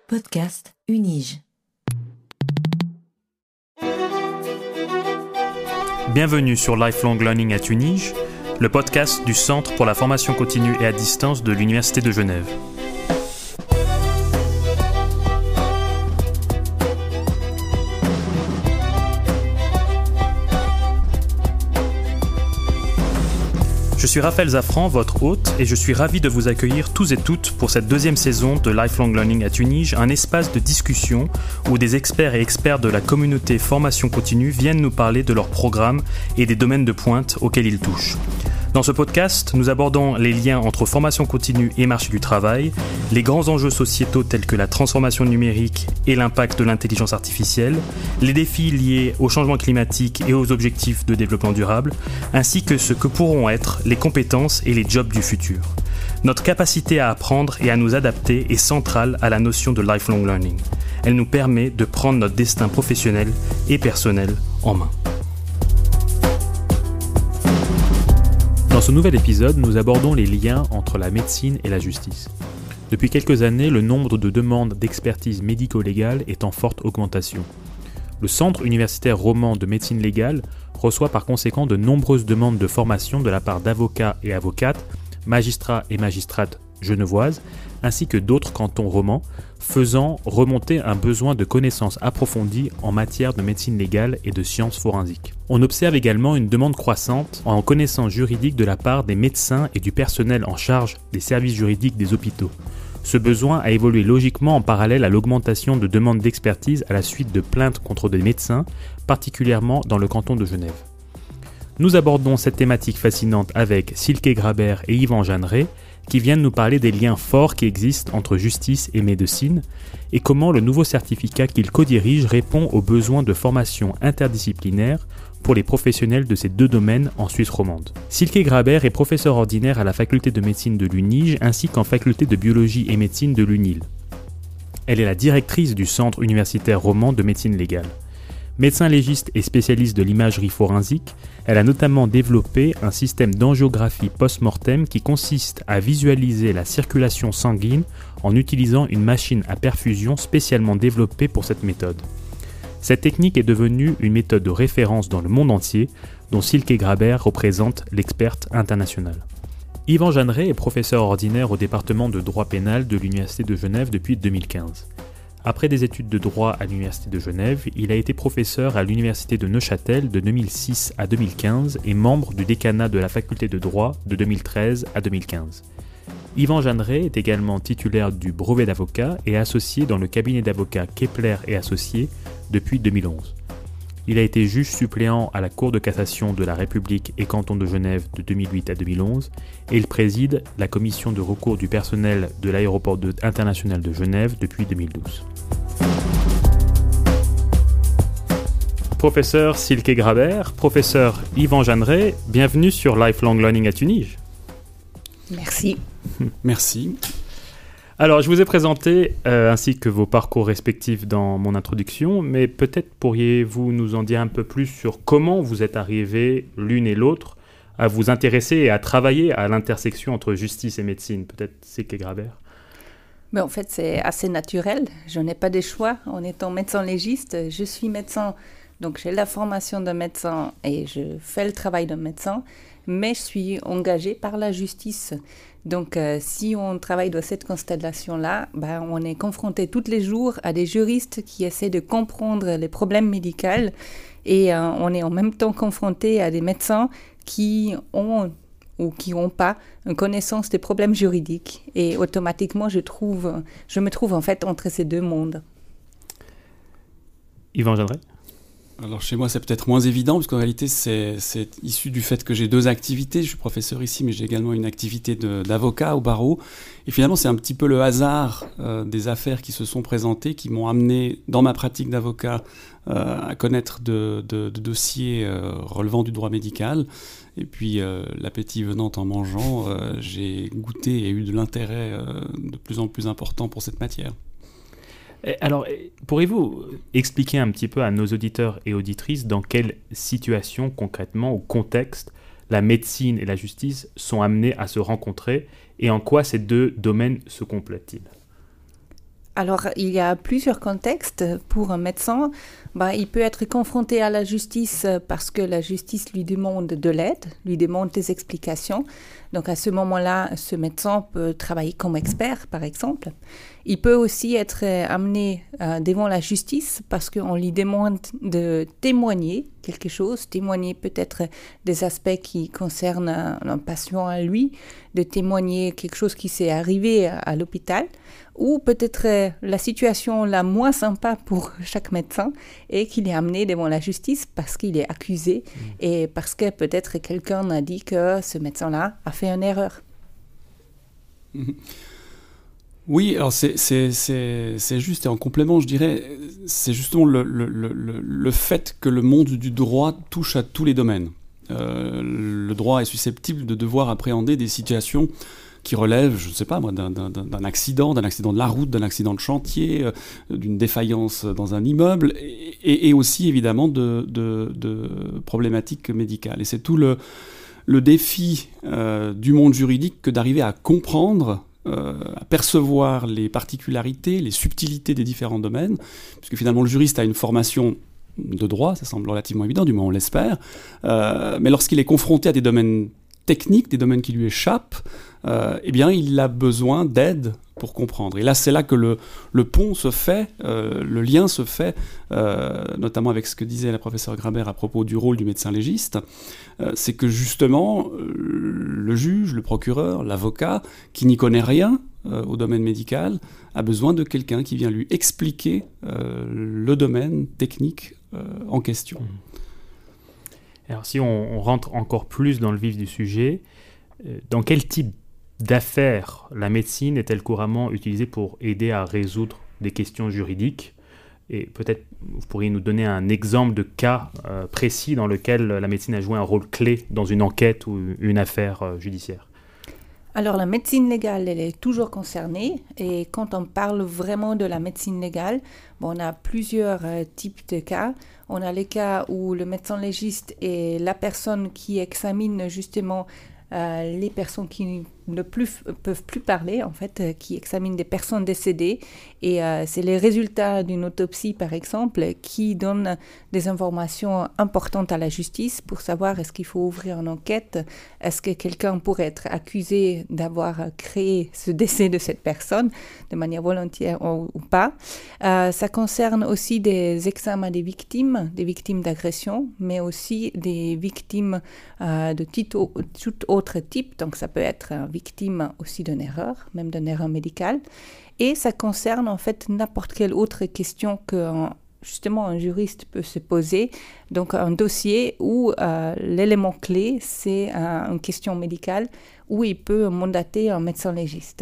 Podcast Unige. Bienvenue sur Lifelong Learning at Unige, le podcast du Centre pour la formation continue et à distance de l'Université de Genève. Je suis Raphaël Zafran, votre hôte, et je suis ravi de vous accueillir tous et toutes pour cette deuxième saison de Lifelong Learning at Unige, un espace de discussion où des experts et experts de la communauté formation continue viennent nous parler de leurs programmes et des domaines de pointe auxquels ils touchent. Dans ce podcast, nous abordons les liens entre formation continue et marché du travail, les grands enjeux sociétaux tels que la transformation numérique et l'impact de l'intelligence artificielle, les défis liés au changement climatique et aux objectifs de développement durable, ainsi que ce que pourront être les compétences et les jobs du futur. Notre capacité à apprendre et à nous adapter est centrale à la notion de lifelong learning. Elle nous permet de prendre notre destin professionnel et personnel en main. Dans ce nouvel épisode, nous abordons les liens entre la médecine et la justice. Depuis quelques années, le nombre de demandes d'expertise médico-légale est en forte augmentation. Le Centre universitaire roman de médecine légale reçoit par conséquent de nombreuses demandes de formation de la part d'avocats et avocates, magistrats et magistrates genevoises, ainsi que d'autres cantons romans, faisant remonter un besoin de connaissances approfondies en matière de médecine légale et de sciences forensiques. On observe également une demande croissante en connaissances juridiques de la part des médecins et du personnel en charge des services juridiques des hôpitaux. Ce besoin a évolué logiquement en parallèle à l'augmentation de demandes d'expertise à la suite de plaintes contre des médecins, particulièrement dans le canton de Genève. Nous abordons cette thématique fascinante avec Silke Graber et Yvan Jeanneret, qui viennent nous parler des liens forts qui existent entre justice et médecine et comment le nouveau certificat qu'ils co-dirigent répond aux besoins de formation interdisciplinaire pour les professionnels de ces deux domaines en Suisse romande. Silke Graber est professeure ordinaire à la faculté de médecine de l'Unige ainsi qu'en faculté de biologie et médecine de l'UNIL. Elle est la directrice du Centre universitaire roman de médecine légale. Médecin légiste et spécialiste de l'imagerie forensique, elle a notamment développé un système d'angiographie post-mortem qui consiste à visualiser la circulation sanguine en utilisant une machine à perfusion spécialement développée pour cette méthode. Cette technique est devenue une méthode de référence dans le monde entier, dont Silke Graber représente l'experte internationale. Yvan Jeanneret est professeur ordinaire au département de droit pénal de l'Université de Genève depuis 2015. Après des études de droit à l'Université de Genève, il a été professeur à l'Université de Neuchâtel de 2006 à 2015 et membre du décanat de la faculté de droit de 2013 à 2015. Yvan Jeanneret est également titulaire du brevet d'avocat et associé dans le cabinet d'avocats Kepler et Associés depuis 2011. Il a été juge suppléant à la Cour de cassation de la République et canton de Genève de 2008 à 2011 et il préside la commission de recours du personnel de l'aéroport international de Genève depuis 2012. Professeur Silke Graber, professeur Yvan Jeanneret, bienvenue sur Lifelong Learning at Unige. Merci. Merci. Alors, je vous ai présenté ainsi que vos parcours respectifs dans mon introduction, mais peut-être pourriez-vous nous en dire un peu plus sur comment vous êtes arrivés l'une et l'autre à vous intéresser et à travailler à l'intersection entre justice et médecine. Peut-être Silke Graber. Mais en fait, c'est assez naturel. Je n'ai pas de choix. En étant médecin légiste, je suis médecin. Donc, j'ai la formation de médecin et je fais le travail de médecin, mais je suis engagée par la justice. Donc, si on travaille dans cette constellation-là, on est confronté tous les jours à des juristes qui essaient de comprendre les problèmes médicaux et on est en même temps confronté à des médecins qui ont ou qui n'ont pas une connaissance des problèmes juridiques. Et automatiquement, je me trouve en fait entre ces deux mondes. Yvan Jeanneret ? Alors chez moi c'est peut-être moins évident parce qu'en réalité c'est issu du fait que j'ai deux activités. Je suis professeur ici mais j'ai également une activité d'avocat au barreau. Et finalement c'est un petit peu le hasard des affaires qui se sont présentées qui m'ont amené dans ma pratique d'avocat à connaître de dossiers relevant du droit médical. Et puis l'appétit venant en mangeant, j'ai goûté et eu de l'intérêt de plus en plus important pour cette matière. Alors, pourriez-vous expliquer un petit peu à nos auditeurs et auditrices dans quelle situation concrètement ou contexte la médecine et la justice sont amenées à se rencontrer et en quoi ces deux domaines se complètent-ils ? Alors, il y a plusieurs contextes. Pour un médecin, il peut être confronté à la justice parce que la justice lui demande de l'aide, lui demande des explications. Donc, à ce moment-là, ce médecin peut travailler comme expert, par exemple. Il peut aussi être amené devant la justice parce qu'on lui demande de témoigner quelque chose, témoigner peut-être des aspects qui concernent un patient à lui, de témoigner quelque chose qui s'est arrivé à l'hôpital, ou peut-être la situation la moins sympa pour chaque médecin est qu'il est amené devant la justice parce qu'il est accusé et parce que peut-être quelqu'un a dit que ce médecin-là a fait une erreur. Oui, alors c'est juste, et en complément, je dirais, c'est justement le fait que le monde du droit touche à tous les domaines. Le droit est susceptible de devoir appréhender des situations qui relèvent, je ne sais pas moi, d'un accident de la route, d'un accident de chantier, d'une défaillance dans un immeuble, et aussi évidemment de problématiques médicales. Et c'est tout le défi du monde juridique que d'arriver à comprendre, à percevoir les particularités, les subtilités des différents domaines, puisque finalement le juriste a une formation de droit, ça semble relativement évident, du moins on l'espère, mais lorsqu'il est confronté à des domaines techniques, des domaines qui lui échappent, eh bien il a besoin d'aide pour comprendre. Et là, c'est là que le pont se fait, le lien se fait, notamment avec ce que disait la professeure Graber à propos du rôle du médecin légiste, c'est que justement, le juge, le procureur, l'avocat, qui n'y connaît rien au domaine médical, a besoin de quelqu'un qui vient lui expliquer le domaine technique en question. Alors, si on rentre encore plus dans le vif du sujet, dans quel type d'affaires la médecine est-elle couramment utilisée pour aider à résoudre des questions juridiques? Et peut-être vous pourriez nous donner un exemple de cas précis dans lequel la médecine a joué un rôle clé dans une enquête ou une affaire judiciaire. Alors, la médecine légale, elle est toujours concernée. Et quand on parle vraiment de la médecine légale, on a plusieurs types de cas. On a les cas où le médecin légiste est la personne qui examine justement les personnes qui ne peuvent plus parler, en fait, qui examinent des personnes décédées. Et c'est les résultats d'une autopsie, par exemple, qui donnent des informations importantes à la justice pour savoir est-ce qu'il faut ouvrir une enquête, est-ce que quelqu'un pourrait être accusé d'avoir créé ce décès de cette personne de manière volontaire ou pas. Ça concerne aussi des examens des victimes d'agression, mais aussi des victimes de tout autre type. Donc ça peut être victime aussi d'une erreur, même d'une erreur médicale. Et ça concerne en fait n'importe quelle autre question que justement un juriste peut se poser. Donc un dossier où l'élément clé, c'est une question médicale où il peut mandater un médecin légiste.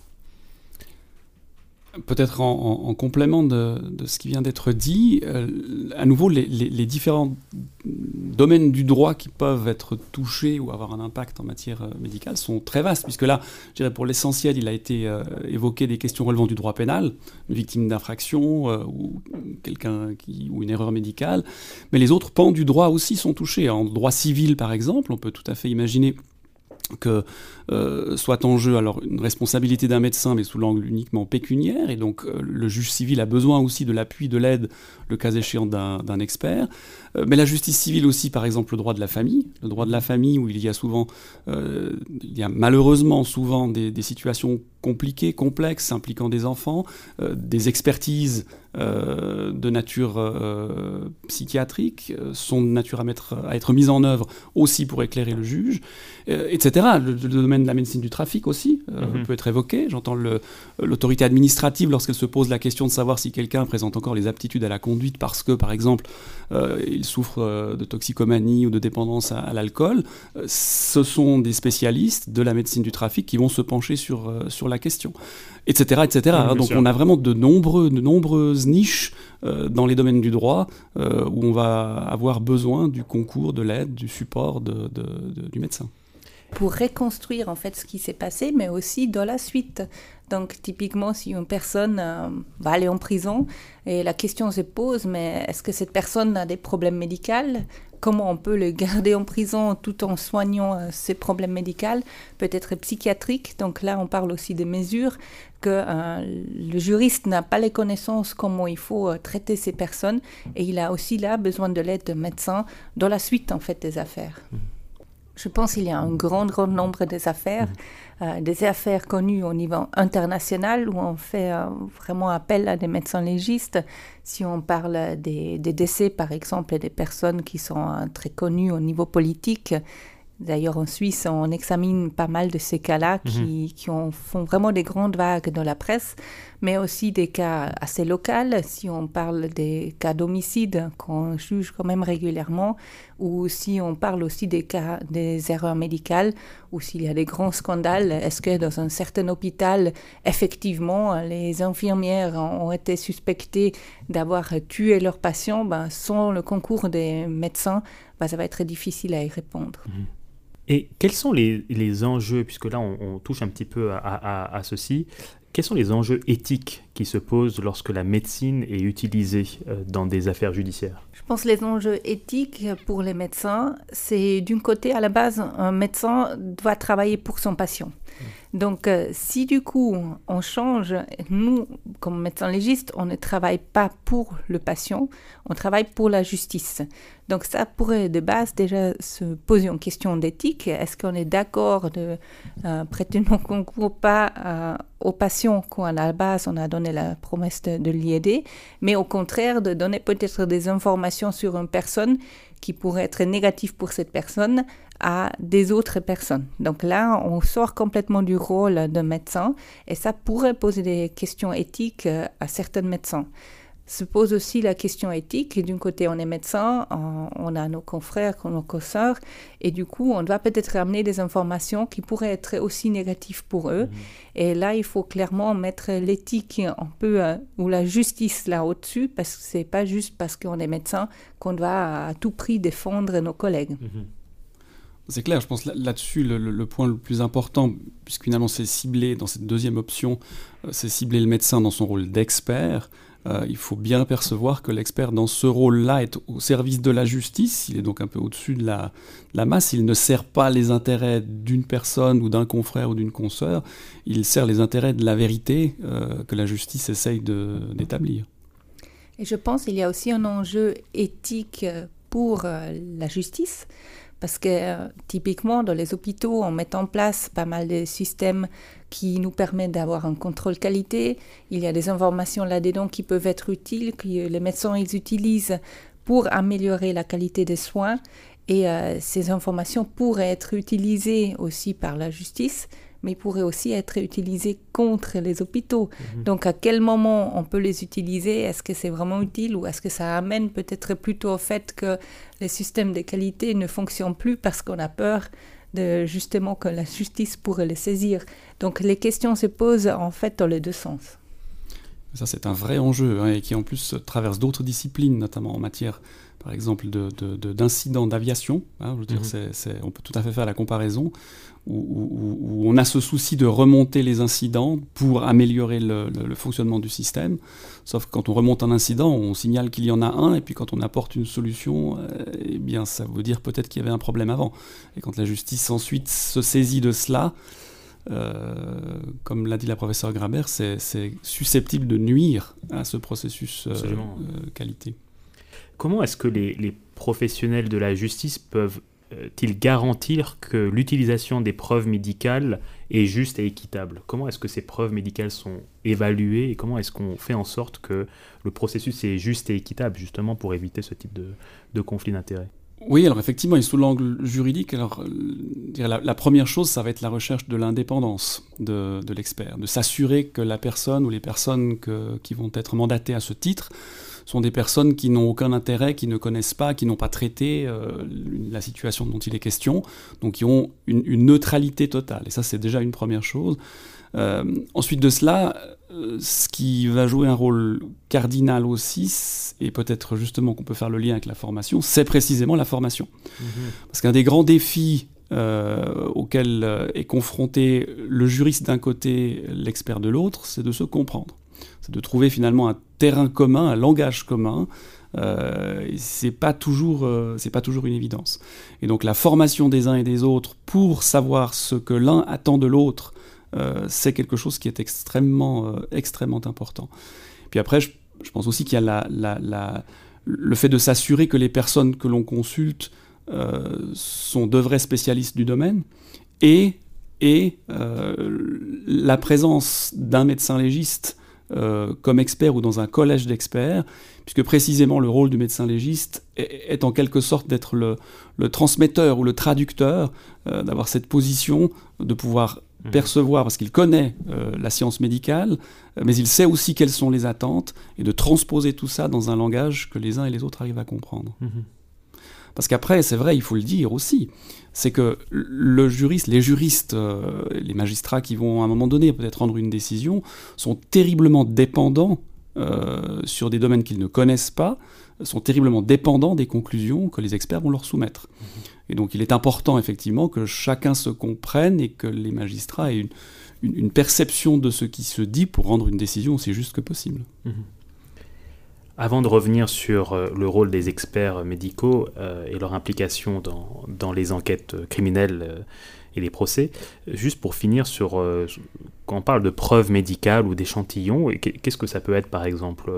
Peut-être en complément de ce qui vient d'être dit, à nouveau, les différents domaines du droit qui peuvent être touchés ou avoir un impact en matière médicale sont très vastes, puisque là, je dirais pour l'essentiel, il a été évoqué des questions relevant du droit pénal, une victime d'infraction ou ou une erreur médicale, mais les autres pans du droit aussi sont touchés. En droit civil, par exemple, on peut tout à fait imaginer que soit en jeu alors une responsabilité d'un médecin, mais sous l'angle uniquement pécuniaire, et donc le juge civil a besoin aussi de l'appui, de l'aide, le cas échéant d'un expert. Mais la justice civile aussi, par exemple, le droit de la famille où il y a malheureusement souvent des situations compliquées, complexes, impliquant des enfants, des expertises de nature psychiatrique sont de nature à être mises en œuvre aussi pour éclairer le juge, etc. Le domaine de la médecine du trafic aussi peut être évoqué. J'entends l'autorité administrative lorsqu'elle se pose la question de savoir si quelqu'un présente encore les aptitudes à la conduite parce que, par exemple, il souffre de toxicomanie ou de dépendance à l'alcool. Ce sont des spécialistes de la médecine du trafic qui vont se pencher sur la question, etc. Donc on a vraiment de nombreuses niches dans les domaines du droit où on va avoir besoin du concours, de l'aide, du support du médecin. Pour reconstruire en fait ce qui s'est passé, mais aussi dans la suite. Donc typiquement, si une personne va aller en prison et la question se pose, mais est-ce que cette personne a des problèmes médicaux? comment on peut le garder en prison tout en soignant ses problèmes médicaux, peut-être psychiatriques. Donc là, on parle aussi des mesures que le juriste n'a pas les connaissances comment il faut traiter ces personnes et il a aussi là besoin de l'aide de médecins dans la suite en fait des affaires. Je pense qu'il y a un grand nombre des affaires connues au niveau international où on fait vraiment appel à des médecins légistes. Si on parle des décès, par exemple, des personnes qui sont très connues au niveau politique. D'ailleurs, en Suisse, on examine pas mal de ces cas-là qui font vraiment des grandes vagues dans la presse, mais aussi des cas assez locaux. Si on parle des cas d'homicide qu'on juge quand même régulièrement, ou si on parle aussi des cas des erreurs médicales, ou s'il y a des grands scandales, est-ce que dans un certain hôpital, effectivement, les infirmières ont été suspectées d'avoir tué leurs patients, sans le concours des médecins, ça va être très difficile à y répondre. Et quels sont les enjeux, puisque là on touche un petit peu à ceci, quels sont les enjeux éthiques qui se posent lorsque la médecine est utilisée dans des affaires judiciaires ? Je pense que les enjeux éthiques pour les médecins, c'est d'un côté, à la base, un médecin doit travailler pour son patient. Donc, si du coup, on change, nous, comme médecins légistes, on ne travaille pas pour le patient, on travaille pour la justice. Donc, ça pourrait de base déjà se poser une question d'éthique. Est-ce qu'on est d'accord de prêter non concours pas aux patients quand à la base on a donné la promesse de l'y aider, mais au contraire de donner peut-être des informations sur une personne qui pourrait être négative pour cette personne à des autres personnes. Donc là, on sort complètement du rôle de médecin et ça pourrait poser des questions éthiques à certains médecins. Se pose aussi la question éthique. D'un côté, on est médecin, on a nos confrères, nos consoeurs, et du coup, on doit peut-être ramener des informations qui pourraient être aussi négatives pour eux. Et là, il faut clairement mettre l'éthique un peu, ou la justice là au-dessus, parce que c'est pas juste parce qu'on est médecin qu'on doit à tout prix défendre nos collègues. C'est clair, je pense là-dessus, le point le plus important, puisque finalement c'est ciblé dans cette deuxième option, c'est cibler le médecin dans son rôle d'expert. Il faut bien percevoir que l'expert dans ce rôle-là est au service de la justice, il est donc un peu au-dessus de la masse, il ne sert pas les intérêts d'une personne ou d'un confrère ou d'une consoeur, il sert les intérêts de la vérité que la justice essaye d'établir. Et je pense qu'il y a aussi un enjeu éthique pour la justice, parce que typiquement dans les hôpitaux, on met en place pas mal de systèmes qui nous permettent d'avoir un contrôle qualité. Il y a des informations là-dedans qui peuvent être utiles, que les médecins ils utilisent pour améliorer la qualité des soins. Et ces informations pourraient être utilisées aussi par la justice, mais pourraient aussi être utilisées contre les hôpitaux. Donc à quel moment on peut les utiliser ? Est-ce que c'est vraiment utile ou est-ce que ça amène peut-être plutôt au fait que les systèmes de qualité ne fonctionnent plus parce qu'on a peur de justement que la justice pourrait les saisir. Donc les questions se posent en fait dans les deux sens. Ça c'est un vrai enjeu et qui en plus traverse d'autres disciplines, notamment en matière par exemple d'incidents d'aviation. Je veux dire, on peut tout à fait faire la comparaison où on a ce souci de remonter les incidents pour améliorer le fonctionnement du système. Sauf que quand on remonte un incident, on signale qu'il y en a un, et puis quand on apporte une solution, eh bien ça veut dire peut-être qu'il y avait un problème avant. Et quand la justice ensuite se saisit de cela, comme l'a dit la professeure Graber, c'est susceptible de nuire à ce processus qualité. Comment est-ce que les professionnels de la justice peuvent-ils garantir que l'utilisation des preuves médicales est juste et équitable ? Comment est-ce que ces preuves médicales sont évaluées et comment est-ce qu'on fait en sorte que le processus est juste et équitable, justement pour éviter ce type de conflit d'intérêts ? Oui, alors effectivement, et sous l'angle juridique, la première chose, ça va être la recherche de l'indépendance de l'expert, de s'assurer que la personne ou les personnes qui vont être mandatées à ce titre sont des personnes qui n'ont aucun intérêt, qui ne connaissent pas, qui n'ont pas traité la situation dont il est question, donc qui ont une neutralité totale. Et ça, c'est déjà une première chose. Ensuite de cela, ce qui va jouer un rôle cardinal aussi, et peut-être justement qu'on peut faire le lien avec la formation, c'est précisément la formation. Parce qu'un des grands défis auquel est confronté le juriste d'un côté, l'expert de l'autre, c'est de se comprendre. C'est de trouver finalement un terrain commun, un langage commun, c'est pas toujours une évidence. Et donc la formation des uns et des autres pour savoir ce que l'un attend de l'autre, c'est quelque chose qui est extrêmement important. Puis après, je pense aussi qu'il y a le fait de s'assurer que les personnes que l'on consulte sont de vrais spécialistes du domaine, et la présence d'un médecin légiste comme expert ou dans un collège d'experts, puisque précisément le rôle du médecin légiste est en quelque sorte d'être le transmetteur ou le traducteur, d'avoir cette position de pouvoir percevoir, parce qu'il connaît la science médicale, mais il sait aussi quelles sont les attentes, et de transposer tout ça dans un langage que les uns et les autres arrivent à comprendre. Parce qu'après, c'est vrai, il faut le dire aussi, c'est que les juristes, les magistrats qui vont à un moment donné peut-être rendre une décision, sont terriblement dépendants sur des domaines qu'ils ne connaissent pas, sont terriblement dépendants des conclusions que les experts vont leur soumettre. Et donc il est important effectivement que chacun se comprenne et que les magistrats aient une perception de ce qui se dit pour rendre une décision aussi juste que possible. Avant de revenir sur le rôle des experts médicaux et leur implication dans les enquêtes criminelles et les procès, juste pour finir sur, quand on parle de preuves médicales ou d'échantillons, qu'est-ce que ça peut être par exemple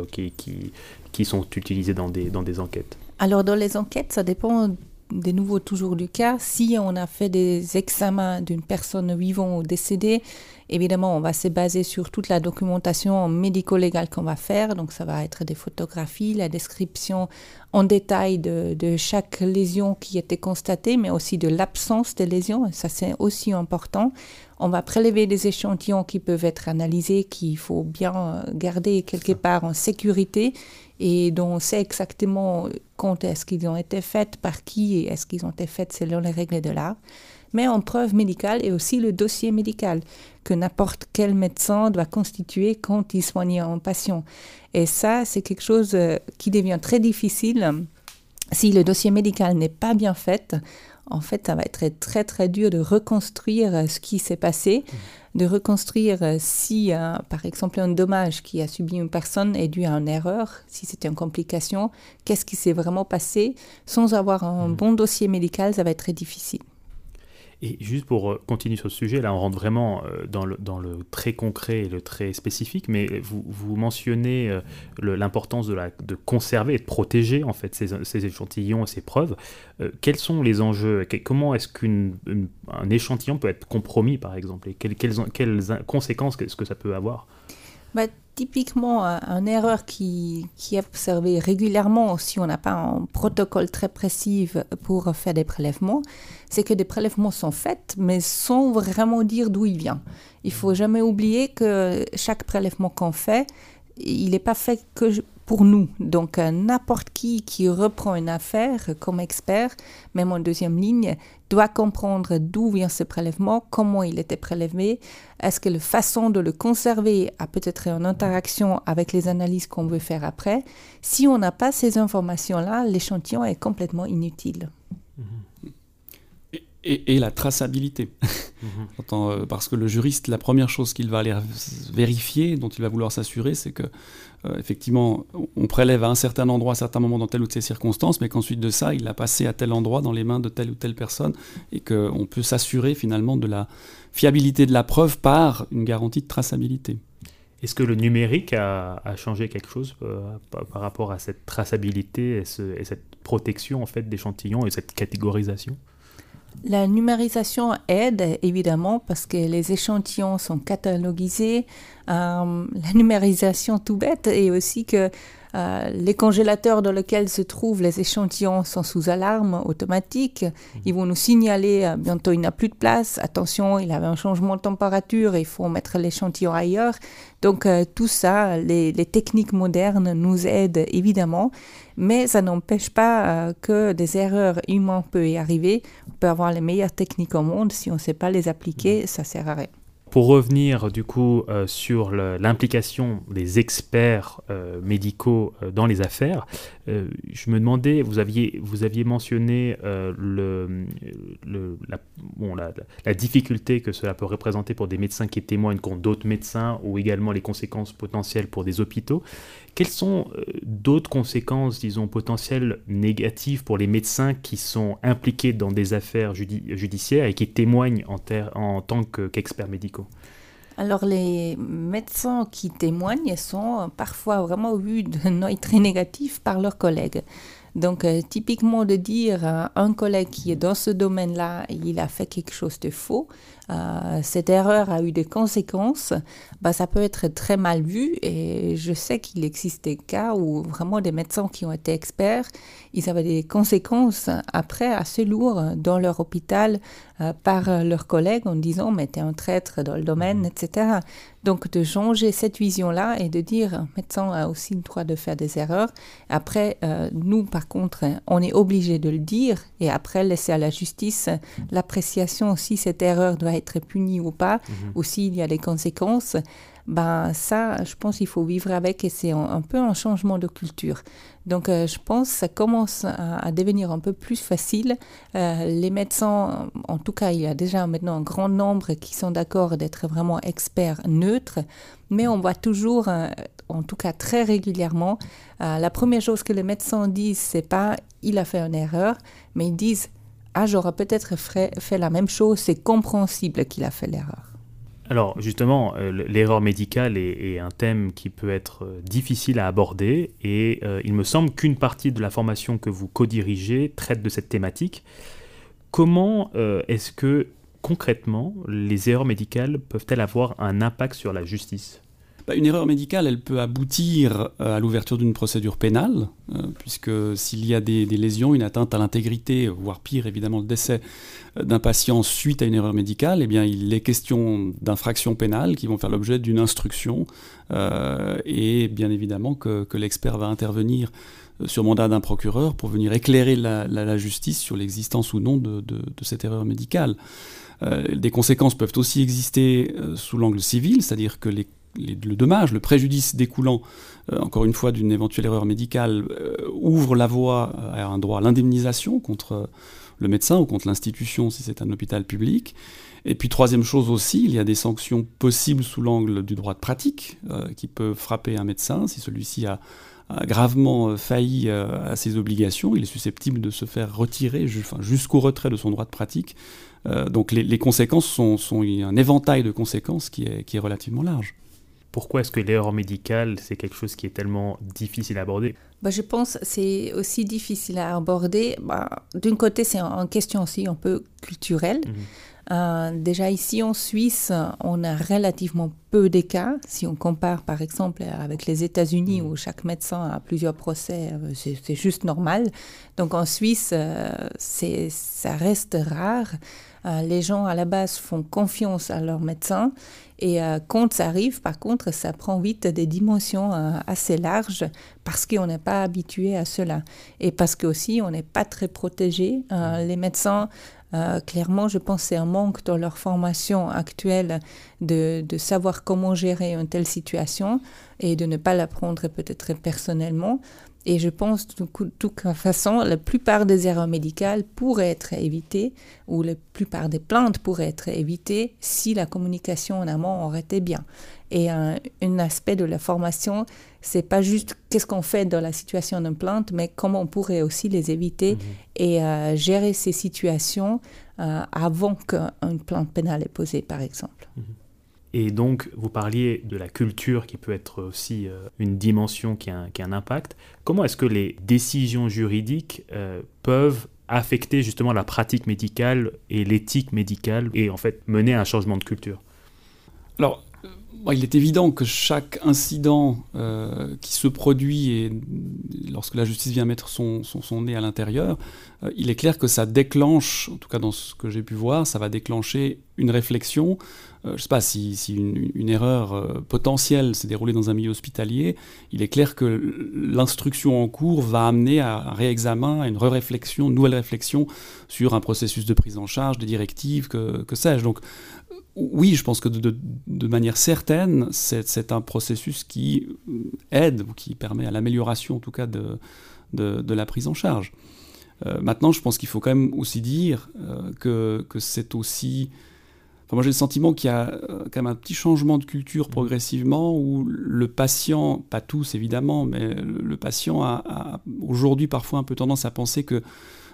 qui sont utilisés dans des enquêtes? Alors dans les enquêtes, ça dépend de nouveau toujours du cas. Si on a fait des examens d'une personne vivante ou décédée, évidemment, on va se baser sur toute la documentation médico-légale qu'on va faire. Donc, ça va être des photographies, la description en détail de chaque lésion qui était constatée, mais aussi de l'absence de lésions. Ça, c'est aussi important. On va prélever des échantillons qui peuvent être analysés, qu'il faut bien garder quelque part en sécurité et dont on sait exactement quand est-ce qu'ils ont été faits, par qui et est-ce qu'ils ont été faits selon les règles de l'art. Mais en preuve médicale et aussi le dossier médical que n'importe quel médecin doit constituer quand il soigne un patient. Et ça, c'est quelque chose qui devient très difficile si le dossier médical n'est pas bien fait. En fait, ça va être très, très dur de reconstruire ce qui s'est passé, de reconstruire si, par exemple, un dommage qui a subi une personne est dû à une erreur, si c'était une complication, qu'est-ce qui s'est vraiment passé. Sans avoir un bon dossier médical, ça va être très difficile. Et juste pour continuer sur ce sujet, là on rentre vraiment dans le très concret et le très spécifique, mais vous mentionnez l'importance de conserver et de protéger en fait ces échantillons et ces preuves. Quels sont les enjeux? Comment est-ce qu'un échantillon peut être compromis par exemple? Et quelles conséquences est-ce que ça peut avoir? Typiquement, une erreur qui est observée régulièrement si on n'a pas un protocole très précis pour faire des prélèvements, c'est que des prélèvements sont faits, mais sans vraiment dire d'où il vient. Il ne faut jamais oublier que chaque prélèvement qu'on fait, il n'est pas fait que pour nous. Donc, n'importe qui reprend une affaire comme expert, même en deuxième ligne, doit comprendre d'où vient ce prélèvement, comment il était prélevé, est-ce que la façon de le conserver a peut-être une interaction avec les analyses qu'on veut faire après. Si on n'a pas ces informations-là, l'échantillon est complètement inutile. Et la traçabilité. Parce que le juriste, la première chose qu'il va aller vérifier, dont il va vouloir s'assurer, c'est que effectivement, on prélève à un certain endroit, à un certain moment, dans telle ou telle circonstance, mais qu'ensuite de ça, il l'a passé à tel endroit, dans les mains de telle ou telle personne, et qu'on peut s'assurer finalement de la fiabilité de la preuve par une garantie de traçabilité. Est-ce que le numérique a changé quelque chose par rapport à cette traçabilité et cette protection en fait, d'échantillons et cette catégorisation ? La numérisation aide évidemment parce que les échantillons sont cataloguisés. La numérisation tout bête est aussi que les congélateurs dans lesquels se trouvent les échantillons sont sous alarme automatique. Ils vont nous signaler bientôt il n'a plus de place. Attention, il avait un changement de température, il faut mettre l'échantillon ailleurs. Donc tout ça, les techniques modernes nous aident évidemment, mais ça n'empêche pas que des erreurs humaines peuvent y arriver. On peut avoir les meilleures techniques au monde, si on ne sait pas les appliquer, ça ne sert à rien. pour revenir du coup sur l'implication des experts médicaux dans les affaires, je me demandais, vous aviez mentionné la difficulté que cela peut représenter pour des médecins qui témoignent contre d'autres médecins, ou également les conséquences potentielles pour des hôpitaux. Quelles sont d'autres conséquences, disons, potentielles négatives pour les médecins qui sont impliqués dans des affaires judiciaires et qui témoignent en tant qu'experts médicaux? Alors, les médecins qui témoignent sont parfois vraiment vus d'un œil très négatif par leurs collègues. Donc, typiquement de dire un collègue qui est dans ce domaine-là, il a fait quelque chose de faux, cette erreur a eu des conséquences, ça peut être très mal vu. Et je sais qu'il existe des cas où vraiment des médecins qui ont été experts, ils avaient des conséquences après assez lourdes dans leur hôpital par leurs collègues en disant « mais t'es un traître dans le domaine », etc. Donc, de changer cette vision-là et de dire un médecin a aussi le droit de faire des erreurs. Après, nous, par contre, on est obligé de le dire et après, laisser à la justice l'appréciation si cette erreur doit être punie ou pas, ou s'il y a des conséquences. Ça, je pense qu'il faut vivre avec et c'est un peu un changement de culture. Donc, je pense que ça commence à devenir un peu plus facile. Les médecins, en tout cas, il y a déjà maintenant un grand nombre qui sont d'accord d'être vraiment experts neutres, mais on voit toujours, en tout cas très régulièrement, la première chose que les médecins disent, c'est pas « il a fait une erreur », mais ils disent « ah, j'aurais peut-être fait la même chose, c'est compréhensible qu'il a fait l'erreur ». Alors justement, l'erreur médicale est un thème qui peut être difficile à aborder et il me semble qu'une partie de la formation que vous co-dirigez traite de cette thématique. Comment est-ce que concrètement les erreurs médicales peuvent-elles avoir un impact sur la justice ? Une erreur médicale, elle peut aboutir à l'ouverture d'une procédure pénale, puisque s'il y a des lésions, une atteinte à l'intégrité, voire pire évidemment le décès d'un patient suite à une erreur médicale, eh bien il est question d'infractions pénales qui vont faire l'objet d'une instruction et bien évidemment que l'expert va intervenir sur mandat d'un procureur pour venir éclairer la justice sur l'existence ou non de cette erreur médicale. Des conséquences peuvent aussi exister sous l'angle civil, c'est-à-dire que le dommage, le préjudice découlant, encore une fois, d'une éventuelle erreur médicale, ouvre la voie à un droit à l'indemnisation contre le médecin ou contre l'institution si c'est un hôpital public. Et puis, troisième chose aussi, il y a des sanctions possibles sous l'angle du droit de pratique qui peuvent frapper un médecin si celui-ci a gravement failli à ses obligations. Il est susceptible de se faire retirer jusqu'au retrait de son droit de pratique. Donc les conséquences sont un éventail de conséquences qui est relativement large. Pourquoi est-ce que l'erreur médicale, c'est quelque chose qui est tellement difficile à aborder ? Je pense que c'est aussi difficile à aborder. D'un côté, c'est une question aussi un peu culturelle. Déjà ici en Suisse, on a relativement peu de cas. Si on compare par exemple avec les États-Unis où chaque médecin a plusieurs procès, c'est juste normal. Donc en Suisse, ça reste rare. Les gens à la base font confiance à leur médecin et quand ça arrive, par contre, ça prend vite des dimensions assez larges parce qu'on n'est pas habitué à cela et parce qu'aussi on n'est pas très protégé. Les médecins, clairement, je pense que c'est un manque dans leur formation actuelle de savoir comment gérer une telle situation et de ne pas la prendre peut-être personnellement. Et je pense de toute façon, la plupart des erreurs médicales pourraient être évitées ou la plupart des plaintes pourraient être évitées si la communication en amont aurait été bien. Et un aspect de la formation, c'est pas juste qu'est-ce qu'on fait dans la situation d'une plainte, mais comment on pourrait aussi les éviter et gérer ces situations avant qu'une plainte pénale est posée, par exemple. Et donc, vous parliez de la culture qui peut être aussi une dimension qui a un impact. Comment est-ce que les décisions juridiques peuvent affecter justement la pratique médicale et l'éthique médicale et en fait mener à un changement de culture ? Alors, il est évident que chaque incident qui se produit et lorsque la justice vient mettre son nez à l'intérieur, il est clair que ça déclenche, en tout cas dans ce que j'ai pu voir, ça va déclencher une réflexion. Je ne sais pas si une erreur potentielle s'est déroulée dans un milieu hospitalier, il est clair que l'instruction en cours va amener à un réexamen, à une réflexion, une nouvelle réflexion sur un processus de prise en charge, des directives, que sais-je. Donc, oui, je pense que de manière certaine, c'est un processus qui aide, ou qui permet à l'amélioration en tout cas de la prise en charge. Maintenant, je pense qu'il faut quand même aussi dire que c'est aussi... Enfin, moi, j'ai le sentiment qu'il y a quand même un petit changement de culture progressivement, où le patient, pas tous évidemment, mais le patient a aujourd'hui parfois un peu tendance à penser que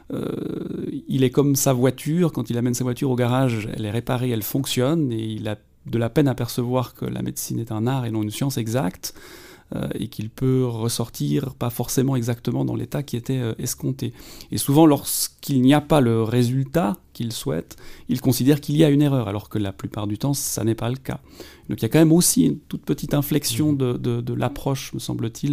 il est comme sa voiture. Quand il amène sa voiture au garage, elle est réparée, elle fonctionne, et il a de la peine à percevoir que la médecine est un art et non une science exacte, et qu'il peut ressortir pas forcément exactement dans l'état qui était escompté. Et souvent, lorsqu'il n'y a pas le résultat qu'il souhaite, il considère qu'il y a une erreur, alors que la plupart du temps, ça n'est pas le cas. Donc il y a quand même aussi une toute petite inflexion de l'approche, me semble-t-il,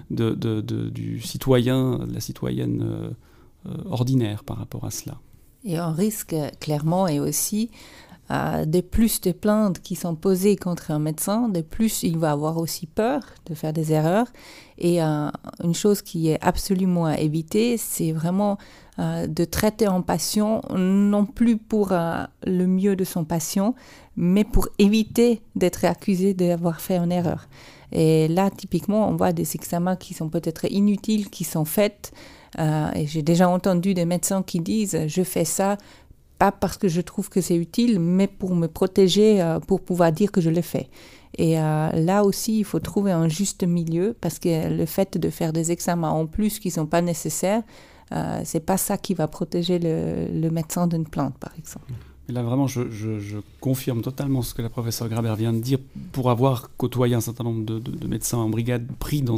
du citoyen, de la citoyenne ordinaire par rapport à cela. Et un risque, clairement, est aussi de plus de plaintes qui sont posées contre un médecin, de plus il va avoir aussi peur de faire des erreurs. Et une chose qui est absolument à éviter, c'est vraiment de traiter un patient non plus pour le mieux de son patient, mais pour éviter d'être accusé d'avoir fait une erreur. Et là, typiquement, on voit des examens qui sont peut-être inutiles, qui sont faits. Et j'ai déjà entendu des médecins qui disent « je fais ça », pas parce que je trouve que c'est utile, mais pour me protéger, pour pouvoir dire que je l'ai fait. Et là aussi, il faut trouver un juste milieu, parce que le fait de faire des examens en plus qui ne sont pas nécessaires, c'est pas ça qui va protéger le médecin d'une plainte, par exemple. Et là, vraiment, je confirme totalement ce que la professeure Graber vient de dire. Pour avoir côtoyé un certain nombre de médecins en brigade pris dans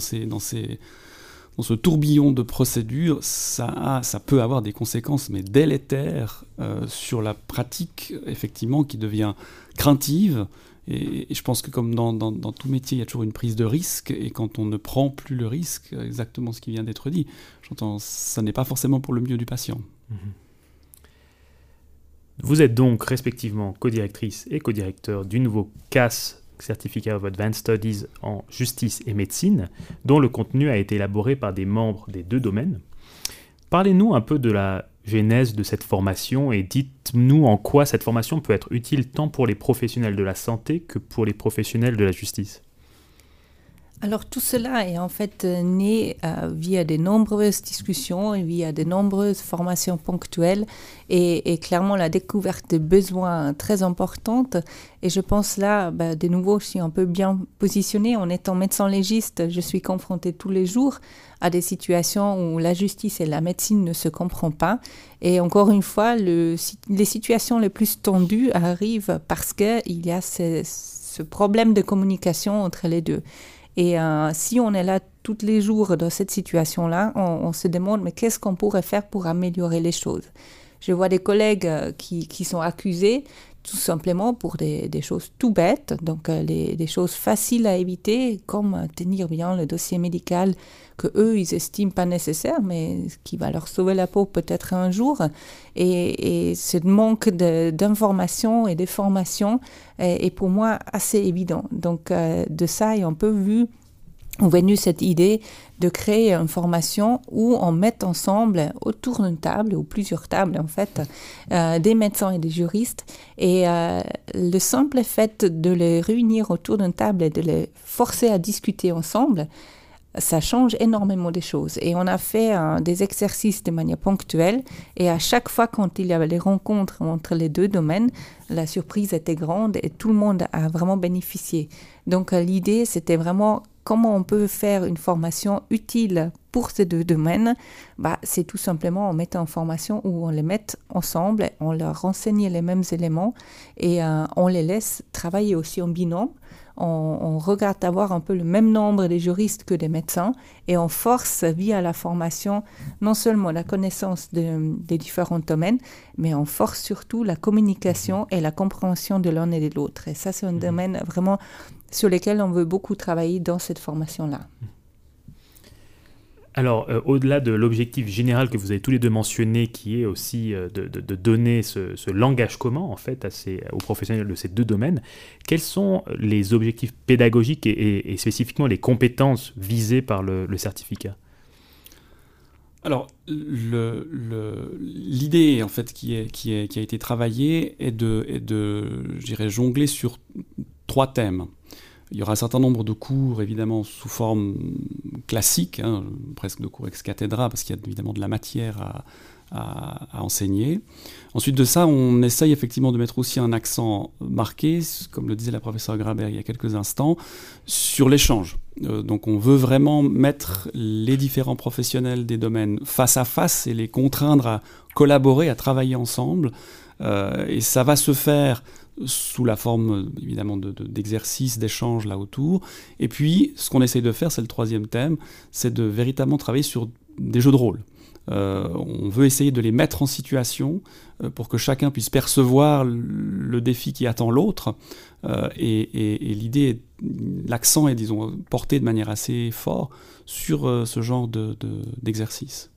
ce tourbillon de procédures, ça peut avoir des conséquences, mais délétères, sur la pratique, effectivement, qui devient craintive. Et je pense que comme dans tout métier, il y a toujours une prise de risque, et quand on ne prend plus le risque, exactement ce qui vient d'être dit, j'entends, ça n'est pas forcément pour le mieux du patient. Vous êtes donc respectivement co-directrice et co-directeur du nouveau CAS, Certificate of Advanced Studies en justice et médecine, dont le contenu a été élaboré par des membres des deux domaines. Parlez-nous un peu de la genèse de cette formation et dites-nous en quoi cette formation peut être utile tant pour les professionnels de la santé que pour les professionnels de la justice. Alors tout cela est en fait né via de nombreuses discussions et via de nombreuses formations ponctuelles et clairement la découverte de besoins très importantes. Et je pense là, de nouveau, je suis un peu bien positionnée. En étant médecin légiste, je suis confrontée tous les jours à des situations où la justice et la médecine ne se comprennent pas. Et encore une fois, les situations les plus tendues arrivent parce qu'il y a ce problème de communication entre les deux. Et si on est là tous les jours dans cette situation-là, on se demande mais qu'est-ce qu'on pourrait faire pour améliorer les choses. Je vois des collègues qui sont accusés tout simplement pour des choses tout bêtes, donc des choses faciles à éviter, comme tenir bien le dossier médical que eux ils estiment pas nécessaire, mais qui va leur sauver la peau peut-être un jour. Et ce manque d'information et de formation est pour moi assez évident. Donc de ça est un peu venu cette idée de créer une formation où on met ensemble autour d'une table, ou plusieurs tables en fait, des médecins et des juristes. Et le simple fait de les réunir autour d'une table et de les forcer à discuter ensemble, ça change énormément des choses. Et on a fait des exercices de manière ponctuelle. Et à chaque fois, quand il y avait des rencontres entre les deux domaines, la surprise était grande et tout le monde a vraiment bénéficié. Donc l'idée, c'était vraiment comment on peut faire une formation utile pour ces deux domaines. C'est tout simplement en mettant en formation où on les met ensemble, on leur renseigne les mêmes éléments et on les laisse travailler aussi en binôme. On regarde avoir un peu le même nombre de juristes que des médecins et on force via la formation non seulement la connaissance des différents domaines, mais on force surtout la communication et la compréhension de l'un et de l'autre. Et ça, c'est un domaine vraiment sur lequel on veut beaucoup travailler dans cette formation-là. Alors, au-delà de l'objectif général que vous avez tous les deux mentionné, qui est aussi de donner ce langage commun en fait aux professionnels de ces deux domaines, quels sont les objectifs pédagogiques et spécifiquement les compétences visées par le certificat ? Alors, l'idée en fait qui a été travaillée est de je dirais, jongler sur 3 thèmes. Il y aura un certain nombre de cours, évidemment, sous forme classique, hein, presque de cours ex cathedra, parce qu'il y a évidemment de la matière à enseigner. Ensuite de ça, on essaye effectivement de mettre aussi un accent marqué, comme le disait la professeure Graber il y a quelques instants, sur l'échange. Donc on veut vraiment mettre les différents professionnels des domaines face à face et les contraindre à collaborer, à travailler ensemble. Et ça va se faire sous la forme évidemment d'exercices, d'échanges là autour. Et puis ce qu'on essaye de faire, c'est le 3e thème, c'est de véritablement travailler sur des jeux de rôle. On veut essayer de les mettre en situation pour que chacun puisse percevoir le défi qui attend l'autre. Et l'idée, l'accent est, disons, porté de manière assez forte sur ce genre d'exercice.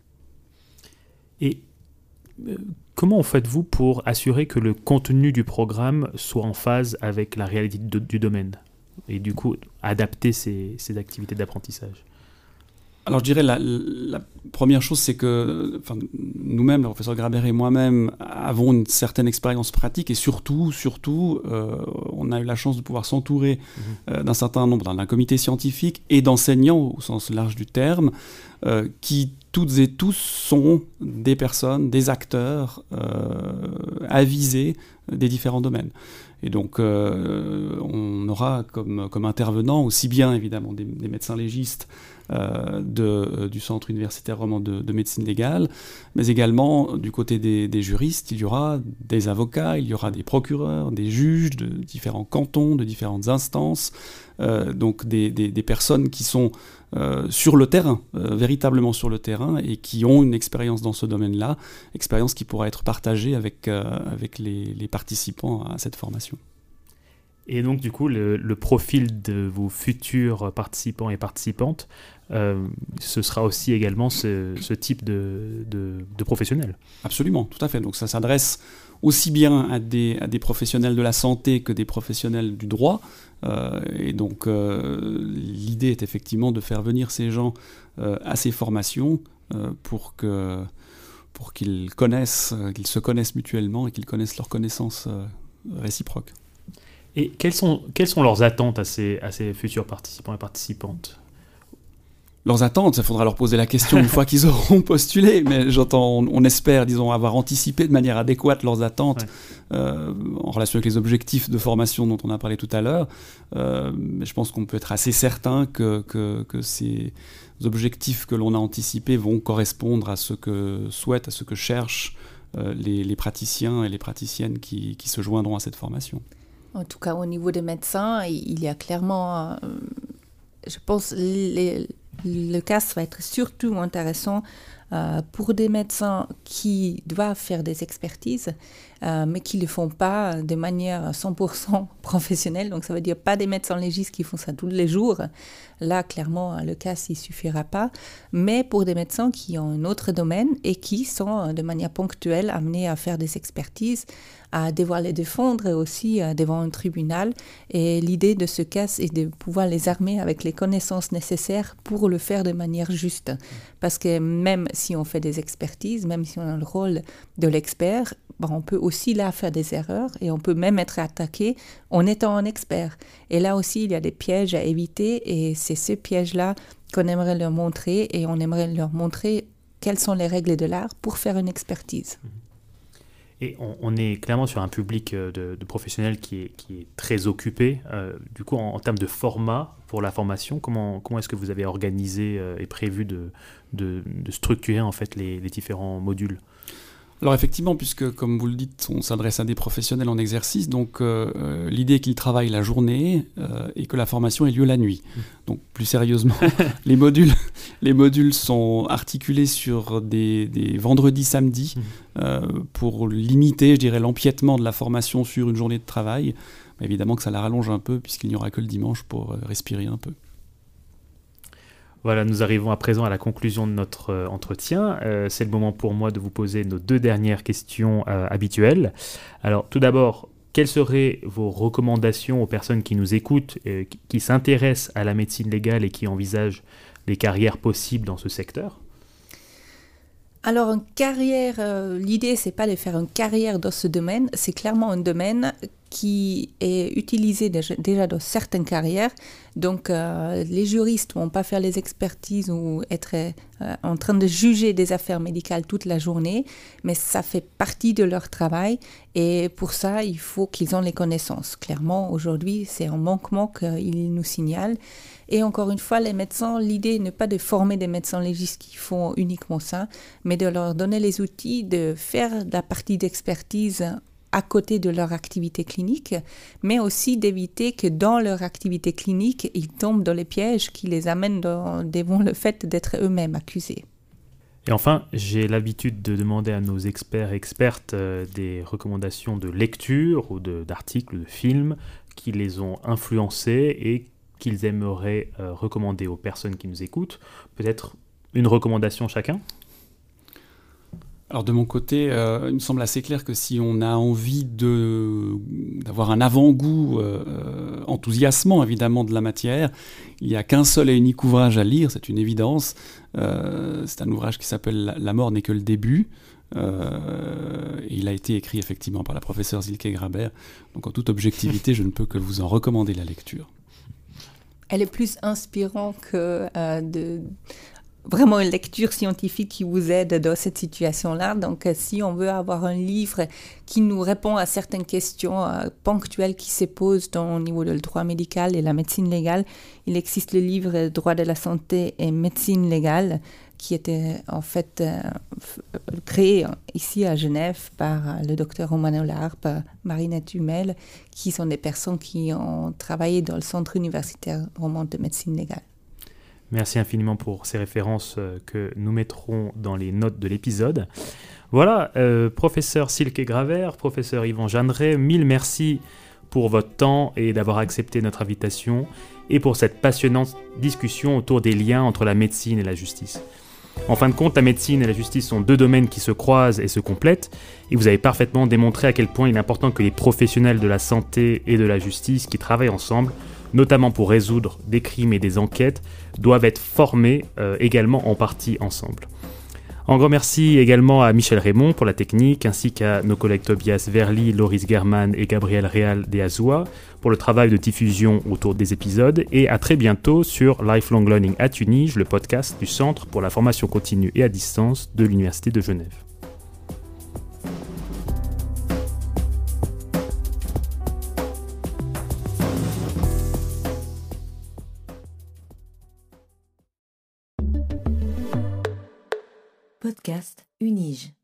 Et comment faites-vous pour assurer que le contenu du programme soit en phase avec la réalité du domaine et du coup adapter ces activités d'apprentissage? Alors je dirais la première chose, c'est que nous-mêmes, le professeur Graber et moi-même, avons une certaine expérience pratique et surtout, on a eu la chance de pouvoir s'entourer d'un certain nombre, d'un comité scientifique et d'enseignants au sens large du terme, qui toutes et tous sont des personnes, des acteurs avisés des différents domaines. Et donc on aura comme intervenants aussi bien évidemment des médecins légistes du Centre universitaire roman de médecine légale, mais également du côté des juristes, il y aura des avocats, il y aura des procureurs, des juges de différents cantons, de différentes instances, donc des personnes qui sont sur le terrain, véritablement sur le terrain, et qui ont une expérience dans ce domaine-là, expérience qui pourra être partagée avec les participants à cette formation. Et donc, du coup, le profil de vos futurs participants et participantes, ce sera aussi également ce type de professionnels. Absolument, tout à fait. Donc ça s'adresse aussi bien à des professionnels de la santé que des professionnels du droit. Et donc l'idée est effectivement de faire venir ces gens à ces formations pour qu'ils se connaissent mutuellement et qu'ils connaissent leurs connaissances réciproques. Et quelles sont leurs attentes à ces futurs participants et participantes ? Leurs attentes, il faudra leur poser la question une fois qu'ils auront postulé, mais on espère, disons, avoir anticipé de manière adéquate leurs attentes en relation avec les objectifs de formation dont on a parlé tout à l'heure. Mais je pense qu'on peut être assez certain que ces objectifs que l'on a anticipés vont correspondre à ce que souhaitent, à ce que cherchent les praticiens et les praticiennes qui se joindront à cette formation. En tout cas, au niveau des médecins, il y a clairement, je pense, le cas va être surtout intéressant pour des médecins qui doivent faire des expertises, mais qui ne le font pas de manière 100% professionnelle. Donc, ça veut dire pas des médecins légistes qui font ça tous les jours. Là, clairement, le cas, il ne suffira pas. Mais pour des médecins qui ont un autre domaine et qui sont de manière ponctuelle amenés à faire des expertises, à devoir les défendre aussi devant un tribunal. Et l'idée de ce cas est de pouvoir les armer avec les connaissances nécessaires pour le faire de manière juste. Parce que même si on fait des expertises, même si on a le rôle de l'expert, on peut aussi là faire des erreurs et on peut même être attaqué en étant un expert. Et là aussi, il y a des pièges à éviter et c'est ce piège-là qu'on aimerait leur montrer et on aimerait leur montrer quelles sont les règles de l'art pour faire une expertise. Et on est clairement sur un public de professionnels qui est très occupé. Du coup, en termes de format pour la formation, comment est-ce que vous avez organisé et prévu de structurer en fait les différents modules ? Alors effectivement, puisque comme vous le dites, on s'adresse à des professionnels en exercice, donc l'idée est qu'ils travaillent la journée et que la formation ait lieu la nuit. Donc plus sérieusement, les modules sont articulés sur des vendredis, samedis, pour limiter, je dirais, l'empiètement de la formation sur une journée de travail. Mais évidemment que ça la rallonge un peu, puisqu'il n'y aura que le dimanche pour respirer un peu. Voilà, nous arrivons à présent à la conclusion de notre entretien. C'est le moment pour moi de vous poser nos 2 dernières questions habituelles. Alors, tout d'abord, quelles seraient vos recommandations aux personnes qui nous écoutent, qui s'intéressent à la médecine légale et qui envisagent les carrières possibles dans ce secteur ? Alors, une carrière, l'idée, c'est pas de faire une carrière dans ce domaine, c'est clairement un domaine qui est utilisé déjà dans certaines carrières. Donc, les juristes ne vont pas faire les expertises ou être en train de juger des affaires médicales toute la journée, mais ça fait partie de leur travail et pour ça, il faut qu'ils aient les connaissances. Clairement, aujourd'hui, c'est un manquement qu'ils nous signalent. Et encore une fois, les médecins, l'idée n'est pas de former des médecins légistes qui font uniquement ça, mais de leur donner les outils de faire la partie d'expertise à côté de leur activité clinique, mais aussi d'éviter que dans leur activité clinique, ils tombent dans les pièges qui les amènent devant le fait d'être eux-mêmes accusés. Et enfin, j'ai l'habitude de demander à nos experts et expertes des recommandations de lecture ou d'articles, de films qui les ont influencés et qu'ils aimeraient recommander aux personnes qui nous écoutent. Peut-être une recommandation chacun ? Alors de mon côté, il me semble assez clair que si on a envie d'avoir un avant-goût enthousiasmant évidemment de la matière, il n'y a qu'un seul et unique ouvrage à lire, c'est une évidence. C'est un ouvrage qui s'appelle « La mort n'est que le début ». Et il a été écrit effectivement par la professeure Silke Graber. Donc en toute objectivité, je ne peux que vous en recommander la lecture. Elle est plus inspirante que vraiment une lecture scientifique qui vous aide dans cette situation-là. Donc, si on veut avoir un livre qui nous répond à certaines questions ponctuelles qui se posent au niveau du droit médical et la médecine légale, il existe le livre « Droit de la santé et médecine légale » qui était en fait créé ici à Genève par le docteur Romano Larpe, Marinette Humel, qui sont des personnes qui ont travaillé dans le centre universitaire roman de médecine légale. Merci infiniment pour ces références que nous mettrons dans les notes de l'épisode. Voilà, professeur Silke Graber, professeur Yvan Jeanneret, mille merci pour votre temps et d'avoir accepté notre invitation et pour cette passionnante discussion autour des liens entre la médecine et la justice. En fin de compte, la médecine et la justice sont deux domaines qui se croisent et se complètent, et vous avez parfaitement démontré à quel point il est important que les professionnels de la santé et de la justice qui travaillent ensemble, notamment pour résoudre des crimes et des enquêtes, doivent être formés également en partie ensemble. Un grand merci également à Michel Raymond pour la technique, ainsi qu'à nos collègues Tobias Verli, Loris German et Gabriel Real de Azua pour le travail de diffusion autour des épisodes, et à très bientôt sur Lifelong Learning at Unige, le podcast du Centre pour la formation continue et à distance de l'Université de Genève. Podcast Unige.